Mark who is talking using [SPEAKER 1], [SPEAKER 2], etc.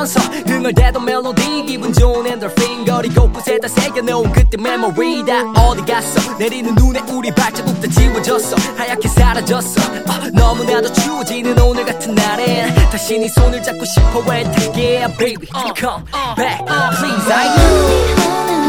[SPEAKER 1] 들으면서 등을 대던 멜로디 기분 좋은 엔돌핀 거리 곳곳에다 새겨놓은 그때 메모리 다 어디 갔어 내리는 눈에 우리 발자국 다 지워졌어 하얗게 사라졌어 너무나도 추워지는 오늘 같은 날엔 다시 네 손을 잡고 싶어 애타게 Baby come back please I